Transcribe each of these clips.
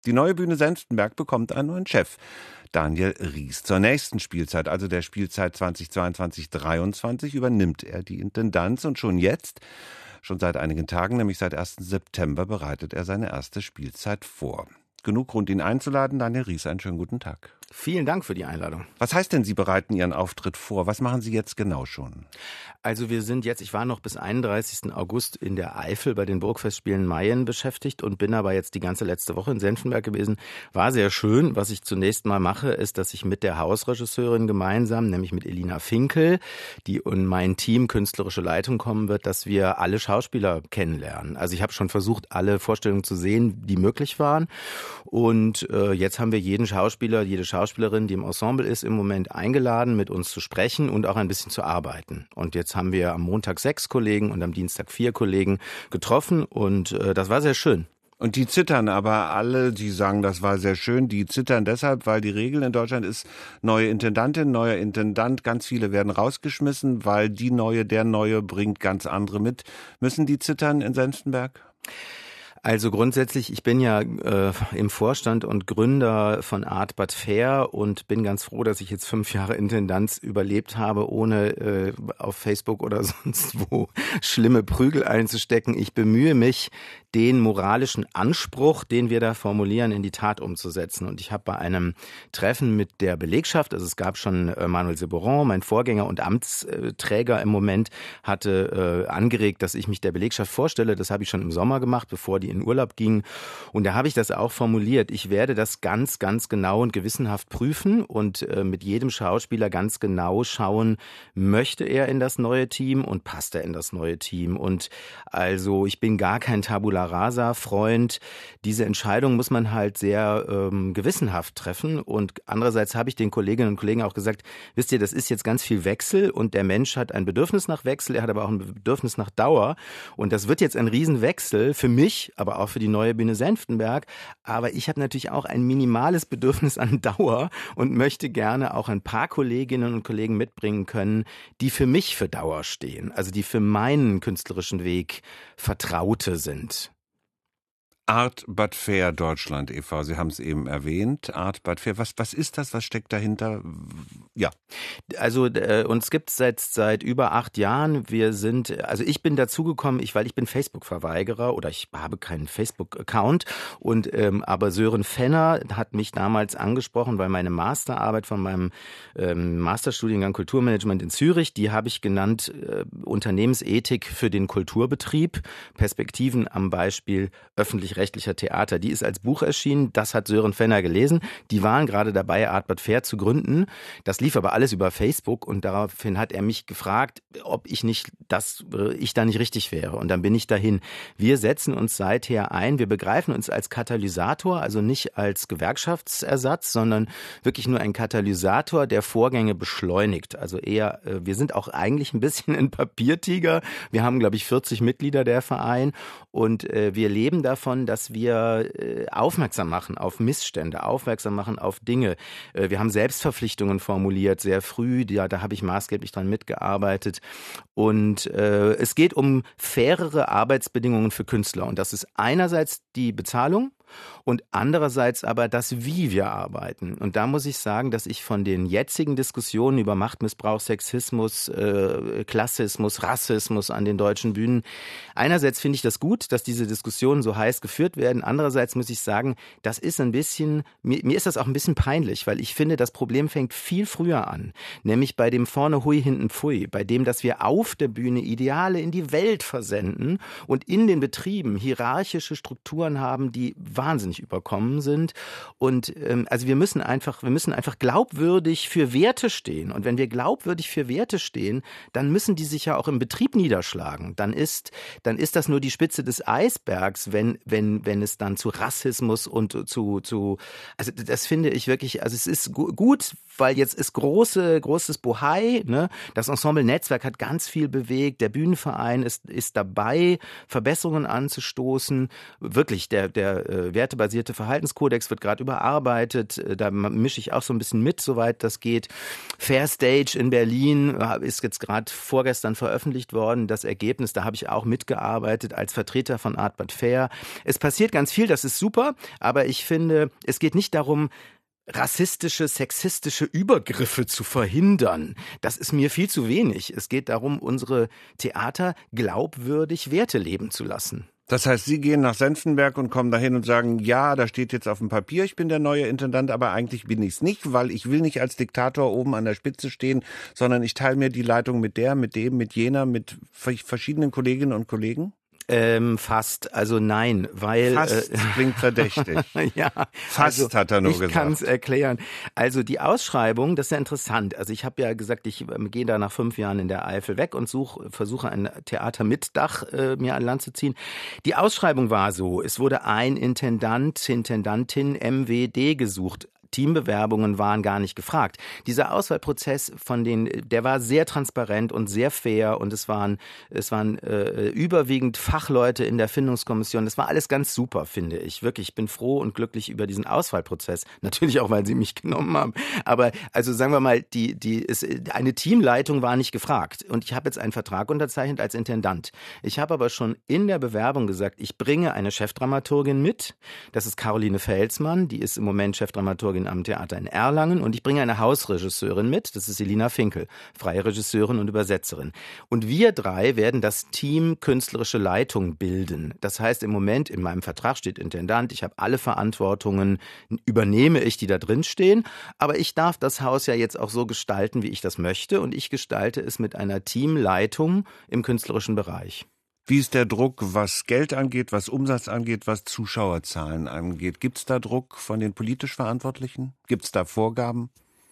Die neue Bühne Senftenberg bekommt einen neuen Chef, Daniel Ries. Zur nächsten Spielzeit, also der Spielzeit 2022/23, übernimmt er die Intendanz und schon seit einigen Tagen, nämlich seit 1. September, bereitet er seine erste Spielzeit vor. Genug Grund, ihn einzuladen. Daniel Ries, einen schönen guten Tag. Vielen Dank für die Einladung. Was heißt denn, Sie bereiten Ihren Auftritt vor? Was machen Sie jetzt genau schon? Also ich war noch bis 31. August in der Eifel bei den Burgfestspielen Mayen beschäftigt und bin aber jetzt die ganze letzte Woche in Senftenberg gewesen. War sehr schön. Was ich zunächst mal mache, ist, dass ich mit der Hausregisseurin gemeinsam, nämlich mit Elina Finkel, die in mein Team künstlerische Leitung kommen wird, dass wir alle Schauspieler kennenlernen. Also ich habe schon versucht, alle Vorstellungen zu sehen, die möglich waren. Und jetzt haben wir jeden Schauspieler, jede Schauspielerin, die im Ensemble ist, im Moment eingeladen, mit uns zu sprechen und auch ein bisschen zu arbeiten. Und jetzt haben wir am Montag 6 Kollegen und am Dienstag 4 Kollegen getroffen und das war sehr schön. Und die zittern aber alle, die sagen, das war sehr schön, die zittern deshalb, weil die Regel in Deutschland ist, neue Intendantin, neuer Intendant, ganz viele werden rausgeschmissen, weil der Neue bringt ganz andere mit. Müssen die zittern in Senftenberg? Also grundsätzlich, ich bin ja im Vorstand und Gründer von Art But Fair und bin ganz froh, dass ich jetzt 5 Jahre Intendanz überlebt habe, ohne auf Facebook oder sonst wo schlimme Prügel einzustecken. Ich bemühe mich, den moralischen Anspruch, den wir da formulieren, in die Tat umzusetzen. Und ich habe bei einem Treffen mit der Belegschaft, also es gab schon Manuel Seboron, mein Vorgänger und Amtsträger im Moment, hatte angeregt, dass ich mich der Belegschaft vorstelle. Das habe ich schon im Sommer gemacht, bevor die in Urlaub gingen. Und da habe ich das auch formuliert. Ich werde das ganz, ganz genau und gewissenhaft prüfen und mit jedem Schauspieler ganz genau schauen, möchte er in das neue Team und passt er in das neue Team. Und also ich bin gar kein Tabula Rasa-Freund. Diese Entscheidung muss man halt sehr gewissenhaft treffen. Und andererseits habe ich den Kolleginnen und Kollegen auch gesagt, wisst ihr, das ist jetzt ganz viel Wechsel und der Mensch hat ein Bedürfnis nach Wechsel, er hat aber auch ein Bedürfnis nach Dauer. Und das wird jetzt ein Riesenwechsel für mich, aber auch für die neue Bühne Senftenberg. Aber ich habe natürlich auch ein minimales Bedürfnis an Dauer und möchte gerne auch ein paar Kolleginnen und Kollegen mitbringen können, die für mich für Dauer stehen, also die für meinen künstlerischen Weg Vertraute sind. Art But Fair Deutschland e.V., Sie haben es eben erwähnt. Art But Fair, was ist das? Was steckt dahinter? Ja. Also uns gibt es seit über 8 Jahren. Ich bin dazugekommen, weil ich bin Facebook-Verweigerer oder ich habe keinen Facebook-Account. Aber Sören Fenner hat mich damals angesprochen, weil meine Masterarbeit von meinem Masterstudiengang Kulturmanagement in Zürich, die habe ich genannt Unternehmensethik für den Kulturbetrieb, Perspektiven am Beispiel öffentlich-rechtlicher Theater. Die ist als Buch erschienen, das hat Sören Fenner gelesen. Die waren gerade dabei, Art But Fair zu gründen. Das lief aber alles über Facebook und daraufhin hat er mich gefragt, ob ich da nicht richtig wäre. Und dann bin ich dahin. Wir setzen uns seither ein, wir begreifen uns als Katalysator, also nicht als Gewerkschaftsersatz, sondern wirklich nur ein Katalysator, der Vorgänge beschleunigt. Also eher, wir sind auch eigentlich ein bisschen ein Papiertiger. Wir haben, glaube ich, 40 Mitglieder, der Verein. Und wir leben davon, dass wir aufmerksam machen auf Missstände, aufmerksam machen auf Dinge. Wir haben Selbstverpflichtungen formuliert, sehr früh, da habe ich maßgeblich dran mitgearbeitet. Und es geht um fairere Arbeitsbedingungen für Künstler. Und das ist einerseits die Bezahlung und andererseits aber das, wie wir arbeiten. Und da muss ich sagen, dass ich von den jetzigen Diskussionen über Machtmissbrauch, Sexismus, Klassismus, Rassismus an den deutschen Bühnen, einerseits finde ich das gut, dass diese Diskussionen so heiß geführt werden. Andererseits muss ich sagen, das ist mir ist das auch ein bisschen peinlich, weil ich finde, das Problem fängt viel früher an. Nämlich bei dem vorne Hui, hinten Pfui, bei dem, dass wir auf der Bühne Ideale in die Welt versenden und in den Betrieben hierarchische Strukturen haben, die wahnsinnig überkommen sind. Und also wir müssen einfach glaubwürdig für Werte stehen. Und wenn wir glaubwürdig für Werte stehen, dann müssen die sich ja auch im Betrieb niederschlagen. Dann ist das nur die Spitze des Eisbergs, wenn es dann zu Rassismus und also das finde ich wirklich, also es ist gut, weil jetzt ist großes Bohai, ne? Das Ensemble Netzwerk hat ganz viel bewegt, der Bühnenverein ist dabei, Verbesserungen anzustoßen. Wirklich, wertebasierte Verhaltenskodex wird gerade überarbeitet. Da mische ich auch so ein bisschen mit, soweit das geht. Fair Stage in Berlin ist jetzt gerade vorgestern veröffentlicht worden. Das Ergebnis, da habe ich auch mitgearbeitet als Vertreter von Artbad Fair. Es passiert ganz viel, das ist super, aber ich finde, es geht nicht darum, rassistische, sexistische Übergriffe zu verhindern. Das ist mir viel zu wenig. Es geht darum, unsere Theater glaubwürdig Werte leben zu lassen. Das heißt, Sie gehen nach Senftenberg und kommen dahin und sagen, ja, da steht jetzt auf dem Papier, ich bin der neue Intendant, aber eigentlich bin ich es nicht, weil ich will nicht als Diktator oben an der Spitze stehen, sondern ich teile mir die Leitung mit der, mit dem, mit jener, mit verschiedenen Kolleginnen und Kollegen? Fast, also nein, weil... Fast klingt verdächtig. Ja, fast also, hat er nur gesagt. Ich kann es erklären. Also die Ausschreibung, das ist ja interessant. Also ich habe ja gesagt, ich gehe da nach 5 Jahren in der Eifel weg und versuche ein Theater mit Dach mir an Land zu ziehen. Die Ausschreibung war so, es wurde ein Intendantin MWD gesucht. Teambewerbungen waren gar nicht gefragt. Dieser Auswahlprozess der war sehr transparent und sehr fair und es waren überwiegend Fachleute in der Findungskommission. Das war alles ganz super, finde ich. Wirklich, ich bin froh und glücklich über diesen Auswahlprozess. Natürlich auch, weil sie mich genommen haben. Aber also sagen wir mal, eine Teamleitung war nicht gefragt. Und ich habe jetzt einen Vertrag unterzeichnet als Intendant. Ich habe aber schon in der Bewerbung gesagt, ich bringe eine Chefdramaturgin mit. Das ist Caroline Felsmann, die ist im Moment Chefdramaturgin am Theater in Erlangen und ich bringe eine Hausregisseurin mit, das ist Elina Finkel, freie Regisseurin und Übersetzerin. Und wir 3 werden das Team künstlerische Leitung bilden. Das heißt, im Moment in meinem Vertrag steht Intendant, ich habe alle Verantwortungen, übernehme ich, die da drin stehen, aber ich darf das Haus ja jetzt auch so gestalten, wie ich das möchte und ich gestalte es mit einer Teamleitung im künstlerischen Bereich. Wie ist der Druck, was Geld angeht, was Umsatz angeht, was Zuschauerzahlen angeht? Gibt es da Druck von den politisch Verantwortlichen? Gibt es da Vorgaben?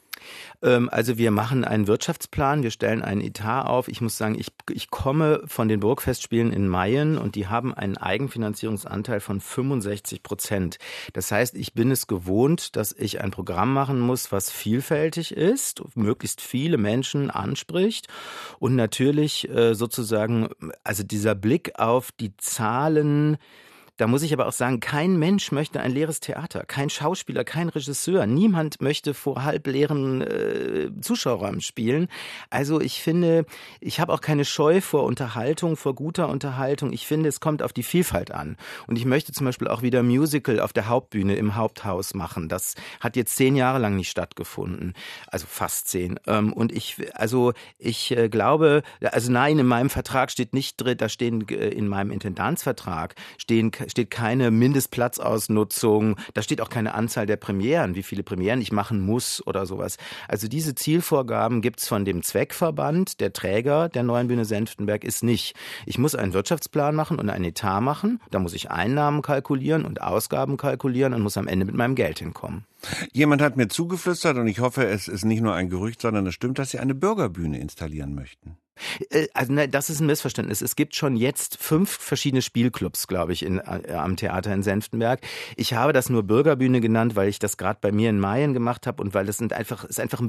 Also wir machen einen Wirtschaftsplan, wir stellen einen Etat auf. Ich muss sagen, ich komme von den Burgfestspielen in Mayen und die haben einen Eigenfinanzierungsanteil von 65%. Das heißt, ich bin es gewohnt, dass ich ein Programm machen muss, was vielfältig ist, möglichst viele Menschen anspricht und natürlich sozusagen, also dieser Blick auf die Zahlen. Da muss ich aber auch sagen, kein Mensch möchte ein leeres Theater, kein Schauspieler, kein Regisseur, niemand möchte vor halbleeren Zuschauerräumen spielen. Also ich finde, ich habe auch keine Scheu vor Unterhaltung, vor guter Unterhaltung. Ich finde, es kommt auf die Vielfalt an. Und ich möchte zum Beispiel auch wieder Musical auf der Hauptbühne im Haupthaus machen. Das hat jetzt 10 Jahre lang nicht stattgefunden, also fast 10. Und ich glaube, also nein, in meinem Vertrag steht nicht drin, in meinem Intendantsvertrag steht keine Mindestplatzausnutzung, da steht auch keine Anzahl der Premieren, wie viele Premieren ich machen muss oder sowas. Also diese Zielvorgaben gibt's von dem Zweckverband, der Träger der Neuen Bühne Senftenberg ist nicht. Ich muss einen Wirtschaftsplan machen und einen Etat machen, da muss ich Einnahmen kalkulieren und Ausgaben kalkulieren und muss am Ende mit meinem Geld hinkommen. Jemand hat mir zugeflüstert und ich hoffe, es ist nicht nur ein Gerücht, sondern es stimmt, dass Sie eine Bürgerbühne installieren möchten. Also nein, das ist ein Missverständnis. Es gibt schon jetzt 5 verschiedene Spielclubs, glaube ich, am Theater in Senftenberg. Ich habe das nur Bürgerbühne genannt, weil ich das gerade bei mir in Mayen gemacht habe und weil das ist einfach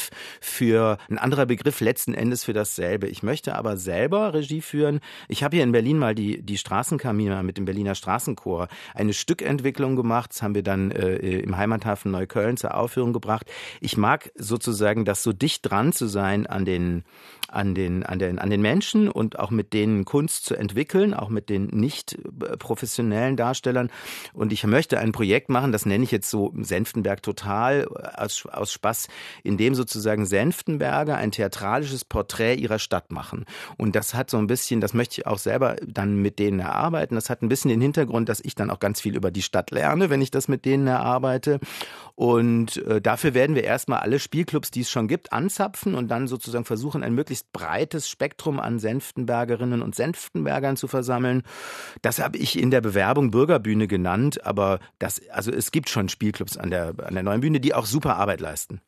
ein anderer Begriff letzten Endes für dasselbe. Ich möchte aber selber Regie führen. Ich habe hier in Berlin mal die Straßenkamina mit dem Berliner Straßenchor eine Stückentwicklung gemacht. Das haben wir dann im Heimathafen Neukölln zur Aufführung gebracht. Ich mag sozusagen das so dicht dran zu sein an den Menschen und auch mit denen Kunst zu entwickeln, auch mit den nicht professionellen Darstellern. Und ich möchte ein Projekt machen, das nenne ich jetzt so Senftenberg total aus Spaß, in dem sozusagen Senftenberger ein theatralisches Porträt ihrer Stadt machen. Und das hat so ein bisschen, das möchte ich auch selber dann mit denen erarbeiten. Das hat ein bisschen den Hintergrund, dass ich dann auch ganz viel über die Stadt lerne, wenn ich das mit denen erarbeite. Und dafür werden wir erstmal alle Spielclubs, die es schon gibt, anzapfen und dann sozusagen versuchen, ein möglichst breites Spektrum an Senftenbergerinnen und Senftenbergern zu versammeln. Das habe ich in der Bewerbung Bürgerbühne genannt, aber es gibt schon Spielclubs an der Neuen Bühne, die auch super Arbeit leisten.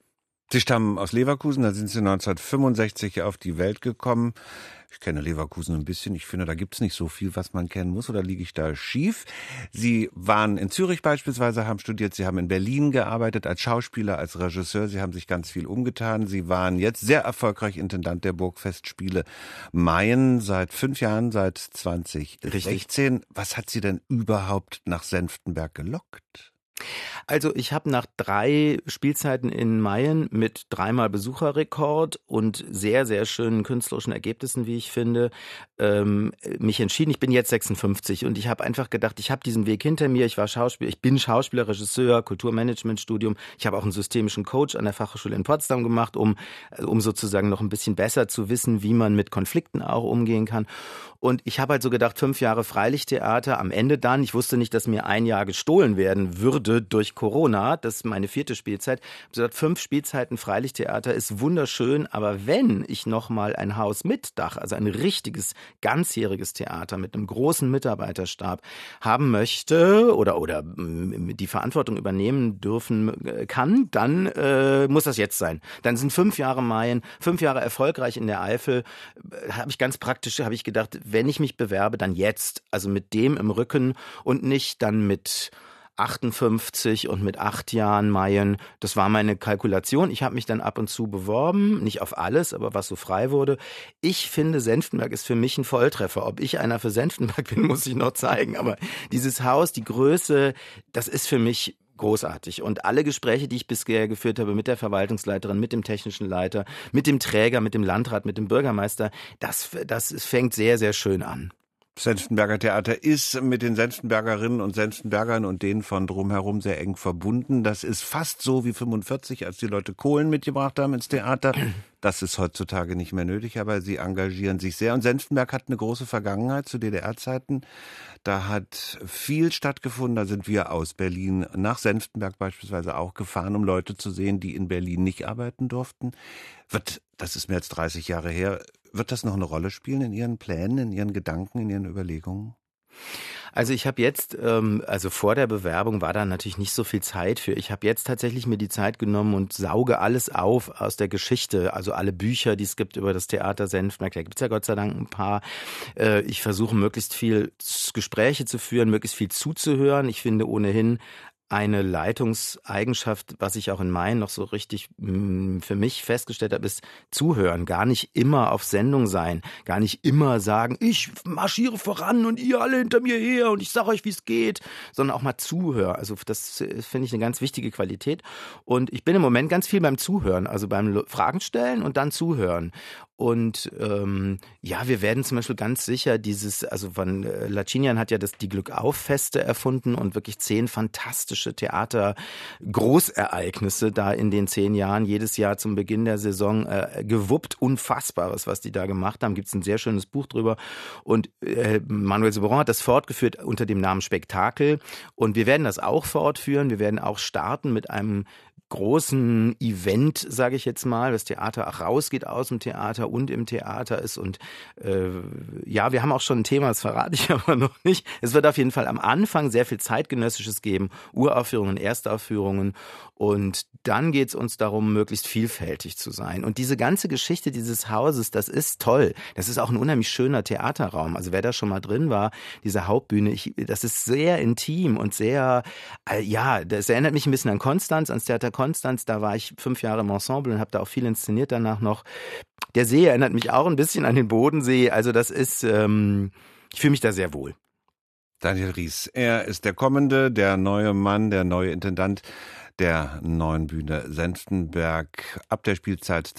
Sie stammen aus Leverkusen, da sind Sie 1965 auf die Welt gekommen. Ich kenne Leverkusen ein bisschen. Ich finde, da gibt's nicht so viel, was man kennen muss. Oder liege ich da schief? Sie waren in Zürich beispielsweise, haben studiert. Sie haben in Berlin gearbeitet als Schauspieler, als Regisseur. Sie haben sich ganz viel umgetan. Sie waren jetzt sehr erfolgreich Intendant der Burgfestspiele Mayen seit 5 Jahren, seit 2016. Richtig. Was hat Sie denn überhaupt nach Senftenberg gelockt? Also ich habe nach 3 Spielzeiten in Mayen mit 3-mal Besucherrekord und sehr, sehr schönen künstlerischen Ergebnissen, wie ich finde, mich entschieden. Ich bin jetzt 56 und ich habe einfach gedacht, ich habe diesen Weg hinter mir. Ich bin Schauspieler, Regisseur, Kulturmanagementstudium. Ich habe auch einen systemischen Coach an der Fachhochschule in Potsdam gemacht, um sozusagen noch ein bisschen besser zu wissen, wie man mit Konflikten auch umgehen kann. Und ich habe halt so gedacht, 5 Jahre Freilichttheater, am Ende dann, ich wusste nicht, dass mir 1 Jahr gestohlen werden würde durch Corona, das ist meine 4. Spielzeit. Ich habe gesagt, 5 Spielzeiten Freilichttheater ist wunderschön, aber wenn ich nochmal ein Haus mit Dach, also ein richtiges, ganzjähriges Theater mit einem großen Mitarbeiterstab haben möchte oder die Verantwortung übernehmen dürfen kann, dann muss das jetzt sein. Dann sind 5 Jahre Mayen, 5 Jahre erfolgreich in der Eifel, habe ich gedacht, wenn ich mich bewerbe, dann jetzt. Also mit dem im Rücken und nicht dann mit 58 und mit 8 Jahren Mayen. Das war meine Kalkulation. Ich habe mich dann ab und zu beworben, nicht auf alles, aber was so frei wurde. Ich finde, Senftenberg ist für mich ein Volltreffer. Ob ich einer für Senftenberg bin, muss ich noch zeigen. Aber dieses Haus, die Größe, das ist für mich großartig. Und alle Gespräche, die ich bisher geführt habe mit der Verwaltungsleiterin, mit dem technischen Leiter, mit dem Träger, mit dem Landrat, mit dem Bürgermeister, das fängt sehr, sehr schön an. Senftenberger Theater ist mit den Senftenbergerinnen und Senftenbergern und denen von drumherum sehr eng verbunden. Das ist fast so wie 45, als die Leute Kohlen mitgebracht haben ins Theater. Das ist heutzutage nicht mehr nötig, aber sie engagieren sich sehr. Und Senftenberg hat eine große Vergangenheit zu DDR-Zeiten. Da hat viel stattgefunden. Da sind wir aus Berlin nach Senftenberg beispielsweise auch gefahren, um Leute zu sehen, die in Berlin nicht arbeiten durften. Das ist mehr als 30 Jahre her. Wird das noch eine Rolle spielen in Ihren Plänen, in Ihren Gedanken, in Ihren Überlegungen? Also ich habe jetzt, also vor der Bewerbung war da natürlich nicht so viel Zeit für. Ich habe jetzt tatsächlich mir die Zeit genommen und sauge alles auf aus der Geschichte. Also alle Bücher, die es gibt über das Theater Senftenberg, da gibt es ja Gott sei Dank ein paar. Ich versuche möglichst viel Gespräche zu führen, möglichst viel zuzuhören. Ich finde ohnehin eine Leitungseigenschaft, was ich auch in Mayen noch so richtig für mich festgestellt habe, ist zuhören. Gar nicht immer auf Sendung sein. Gar nicht immer sagen, ich marschiere voran und ihr alle hinter mir her und ich sage euch, wie es geht. Sondern auch mal zuhören. Also das finde ich eine ganz wichtige Qualität. Und ich bin im Moment ganz viel beim Zuhören. Also beim Fragen stellen und dann zuhören. Und wir werden zum Beispiel ganz sicher von Lacinian hat ja die Glückauf-Feste erfunden und wirklich 10 fantastische Theater-Großereignisse da in den 10 Jahren, jedes Jahr zum Beginn der Saison gewuppt. Unfassbares, was die da gemacht haben. Gibt es ein sehr schönes Buch drüber. Und Manuel Seberon hat das fortgeführt unter dem Namen Spektakel. Und wir werden das auch fortführen. Wir werden auch starten mit einem großen Event, sage ich jetzt mal, das Theater auch rausgeht aus dem Theater und im Theater ist und wir haben auch schon ein Thema, das verrate ich aber noch nicht. Es wird auf jeden Fall am Anfang sehr viel Zeitgenössisches geben, Uraufführungen, Erstaufführungen und dann geht es uns darum, möglichst vielfältig zu sein. Und diese ganze Geschichte dieses Hauses, das ist toll. Das ist auch ein unheimlich schöner Theaterraum. Also wer da schon mal drin war, diese Hauptbühne, das ist sehr intim und sehr, das erinnert mich ein bisschen an Konstanz, ans Theater Konstanz. Da war ich 5 Jahre im Ensemble und habe da auch viel inszeniert danach noch. Der See erinnert mich auch ein bisschen an den Bodensee. Also das ist, ich fühle mich da sehr wohl. Daniel Ries, er ist der neue Mann, der neue Intendant der neuen Bühne Senftenberg. Ab der Spielzeit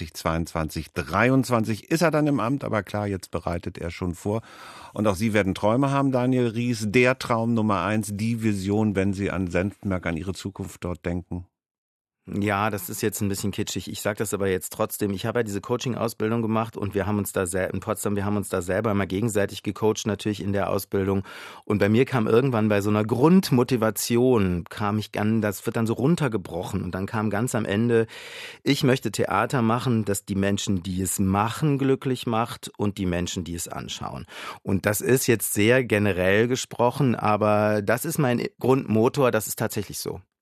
2022/23 ist er dann im Amt, aber klar, jetzt bereitet er schon vor. Und auch Sie werden Träume haben, Daniel Ries. Der Traum Nummer 1, die Vision, wenn Sie an Senftenberg, an Ihre Zukunft dort denken. Ja, das ist jetzt ein bisschen kitschig. Ich sage das aber jetzt trotzdem. Ich habe ja diese Coaching-Ausbildung gemacht und wir haben uns da in Potsdam, wir haben uns da selber mal gegenseitig gecoacht, natürlich in der Ausbildung. Und bei mir kam irgendwann bei so einer Grundmotivation, das wird dann so runtergebrochen. Und dann kam ganz am Ende, ich möchte Theater machen, das die Menschen, die es machen, glücklich macht und die Menschen, die es anschauen. Und das ist jetzt sehr generell gesprochen, aber das ist mein Grundmotor, das ist tatsächlich so.